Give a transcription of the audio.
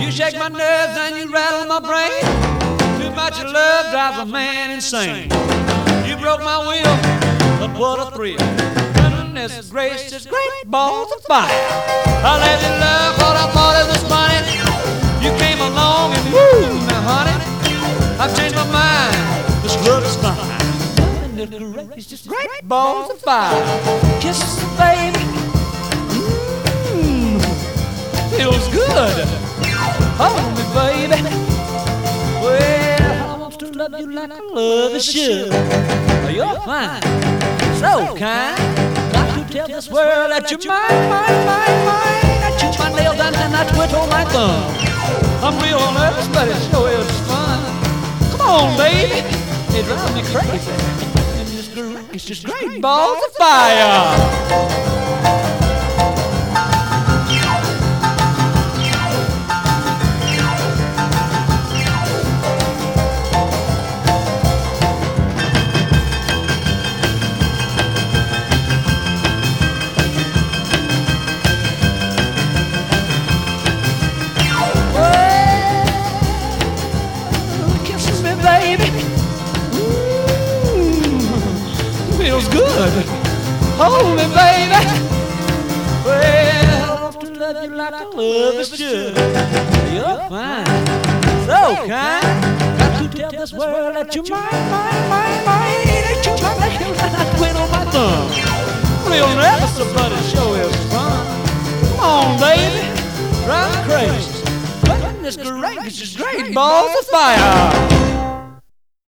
You shake my nerves and you rattle my brain. Too much love drives a man insane. You broke my will, but what a thrill. Goodness gracious, great balls of fire. I let you love what I thought it was funny. You came along and woo, now honey, I've changed my mind. This love is fine. Goodness gracious, great balls of fire. Kisses, baby. Feels good. Hold me, baby. Well, I want to love you like I love a should. You're fine, so kind. Got to tell this world that you're mine, mine, mine, mine. I chew my nails down and I twiddle my thumb. I'm real nervous, but it sure is fun. Come on, baby. It drives me crazy. And it's just great balls of fire. Feels good. Hold me, baby. Well, I want to love you like I love a should. You're fine, so kind. Got to tell this world that you're mine, mine, mine, mine. Ain't you my nails and I twiddle my thumb. Real nervous, but it sure is fun. Come on, baby, drive me crazy. Goodness gracious, great balls of fire.